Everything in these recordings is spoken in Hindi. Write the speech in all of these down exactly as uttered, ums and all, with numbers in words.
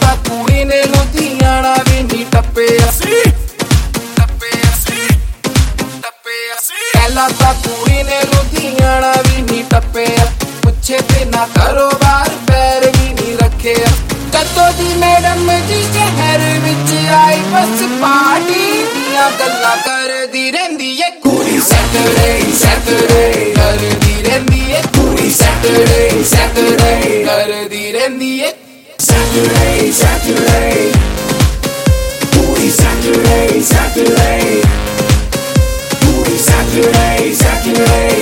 ਤਾਂ ਕੁੜੀ ਨੇ ਲੁਧਿਆਣਾ ਵੀ ਨਹੀਂ ਟੱਪਿਆ ਸੀ ਟੱਪਿਆ ਸੀ ਟੱਪਿਆ ਸੀ ਪਹਿਲਾਂ ਤਾਂ ਕੁੜੀ ਨੇ ਲੁਧਿਆਣਾ ਵੀ ਨਹੀਂ ਟੱਪਿਆ ਪੁੱਛੇ ਤੇ ਨਾ ਕਾਰੋਬਾਰ ਪੈਰ ਵੀ ਨਹੀਂ ਰੱਖਿਆ ਕਦੋਂ ਦੀ ਮੈਡਮ ਜੀ ਸ਼ਹਿਰ ਵਿੱਚ ਆਈ ਬਸ ਪਾਰਟੀ ਦੀਆਂ ਗੱਲਾਂ ਕਰਦੀ ਰਹਿੰਦੀ ਏ ਕੁੜੀ ਸੈਟਰਡੇ ਸੈਟਰਡੇ ਕਰਦੀ ਰਹਿੰਦੀ ਏ ਕੁੜੀ ਸੈਟਰਡੇ ਸੈਟਰਡੇ ਕਰਦੀ ਰਹਿੰਦੀ ਏ Saturday, Saturday, Booty Saturday, Saturday, Booty Saturday, Saturday,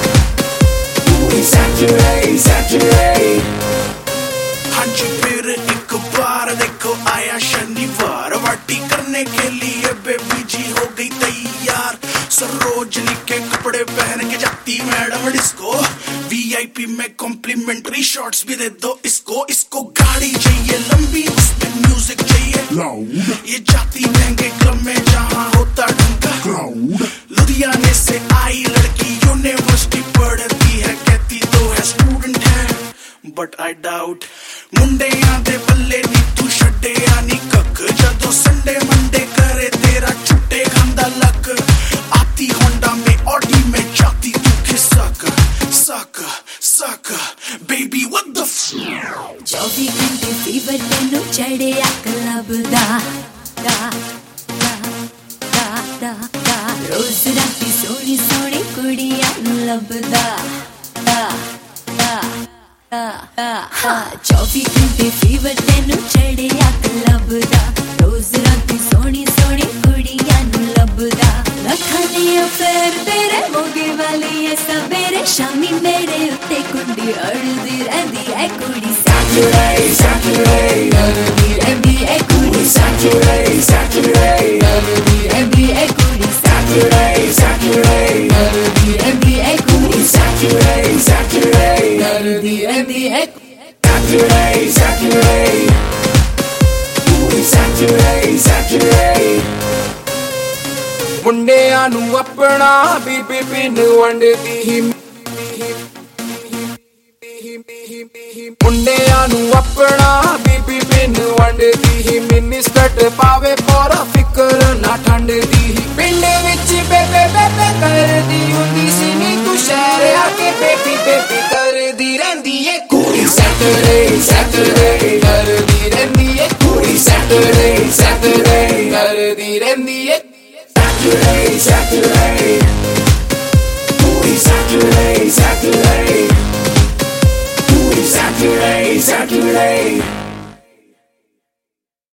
Booty Saturday, Saturday. हाँ जी फिर एक बार देखो आया शनिवार पार्टी करने के लिए बेबी जी हो गई तैयार सरोजनी के कपड़े पहन के जाती मैडम डिस्को वीआईपी में कॉम्प्लीमेंट्री शॉट्स भी दे दो इसको इसको गाड़ी चाहिए लंबी उसमें म्यूजिक चाहिए लाउड ये जाती महंगे क्लब में जहाँ होता ढंका क्राउड लुधियाने से आई लड़की यूनिवर्सिटी पढ़ती है कहती तो है स्टूडेंट है बट आई डाउट मुंडे आंदे बल्ले नी तू छड्डे आनी कक जदों संडे मंडे करे तेरा छुट्टे खांदा लक आती होंडा में ऑडी में जाती तू खिसक सक सक बेबी व्हाट द चौबी घंटे फीवर तेनू चढ़िया क्लब दा दा दा दा दा दा रोज राती सोनी सोनी कुड़ियां नू लभदा दा दा दा दा चौबी घंटे फीवर तेनू चढ़िया क्लब दा रोज राती सोनी सोनी कुड़ियां नू लभदा लखां दी अफेयर तेरे मोगे वाली है सवेरे शामी मेरे उत्ते कुंडी अड़दी रहंदी है कुड़ी Saturday, Saturday, करदी रहंदी है कुड़ी Saturday, Saturday, करदी रहंदी है कुड़ी Saturday, Saturday, करदी रहंदी है कुड़ी Saturday, Saturday, करदी रहंदी है Saturday, Saturday, कुड़ी Saturday, Saturday. ਮੁੰਡਿਆਂ ਨੂੰ ਆਪਣਾ ਬੀਬੀ ਪਿੰਡ ਵੰਡਦੀ ਹੀ ਮੁੰਡਿਆਂ ਨੂੰ ਆਪਣਾ ਬੀਬੀ ਪਿੰਡ ਵੰਡਦੀ ਹੀ ਮਿਨਿਸਕਟ ਪਾਵੇ ਪੂਰਾ ਫਿਕਰ ਨਾ ਠੰਡਦੀ ਹੀ ਪਿੰਡ ਵਿੱਚ ਬੇਬੇ ਬੇਬੇ ਕਰਦੀ ਹੁੰਦੀ ਸੀ ਨੀ ਤੂੰ ਸ਼ਹਿਰ ਆ ਕੇ ਬੇਬੀ ਬੇਬੀ ਕਰਦੀ ਰਹਿੰਦੀ ਏ ਕੁੜੀ ਸੈਟਰਡੇ ਸੈਟਰਡੇ ਕਰਦੀ ਰਹਿੰਦੀ ਏ ਕੁੜੀ ਸੈਟਰਡੇ ਸੈਟਰਡੇ ਕਰਦੀ ਰਹਿੰਦੀ ਏ Saturday, Saturday, Booty Saturday, Saturday, Booty Saturday, Saturday.